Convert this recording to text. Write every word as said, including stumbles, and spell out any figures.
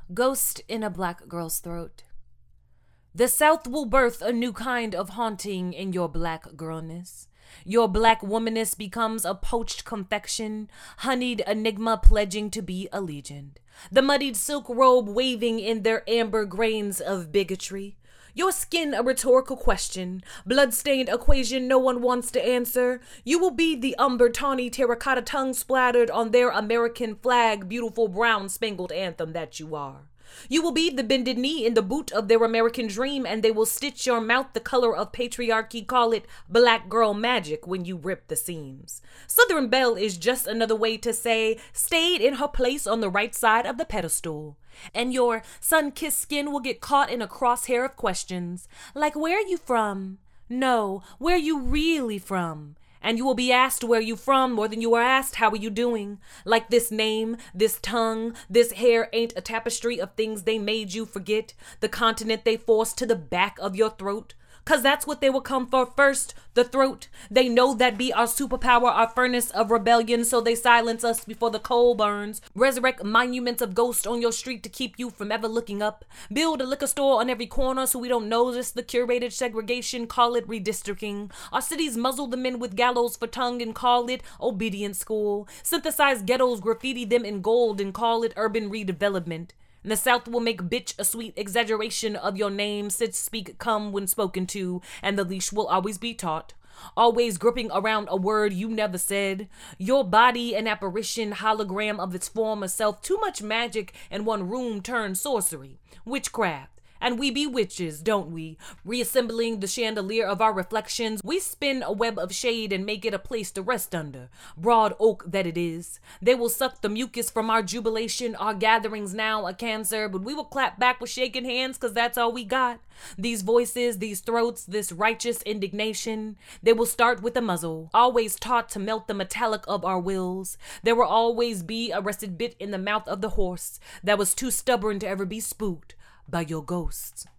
Ghost in a Black Girl's Throat. The South will birth a new kind of haunting in your black girlness. Your black womanness becomes a poached confection, honeyed enigma pledging to be a legend. The muddied silk robe waving in their amber grains of bigotry. Your skin a rhetorical question, blood-stained equation no one wants to answer. You will be the umber tawny terracotta tongue splattered on their American flag, beautiful brown spangled anthem that you are. You will be the bended knee in the boot of their American dream, and they will stitch your mouth the color of patriarchy, call it black girl magic when you rip the seams. Southern Belle is just another way to say stayed in her place on the right side of the pedestal. And your sun-kissed skin will get caught in a crosshair of questions, like where are you from? No, where are you really from? And you will be asked where you from more than you are asked how are you doing. Like this name, this tongue, this hair ain't a tapestry of things they made you forget. The continent they forced to the back of your throat. Cause that's what they will come for first, the throat. They know that be our superpower, our furnace of rebellion, so they silence us before the coal burns. Resurrect monuments of ghosts on your street to keep you from ever looking up. Build a liquor store on every corner so we don't notice the curated segregation, call it redistricting. Our cities muzzle the men with gallows for tongue and call it obedience school. Synthesize ghettos, graffiti them in gold and call it urban redevelopment. And the South will make bitch a sweet exaggeration of your name. Sit, speak, come when spoken to, and the leash will always be taut. Always gripping around a word you never said. Your body an apparition, hologram of its former self. Too much magic in one room turned sorcery. Witchcraft. And we be witches, don't we? Reassembling the chandelier of our reflections, we spin a web of shade and make it a place to rest under. Broad oak that it is. They will suck the mucus from our jubilation, our gatherings now a cancer, but we will clap back with shaking hands cause that's all we got. These voices, these throats, this righteous indignation, they will start with a muzzle, always taught to melt the metallic of our wills. There will always be a rested bit in the mouth of the horse that was too stubborn to ever be spooked by your ghosts.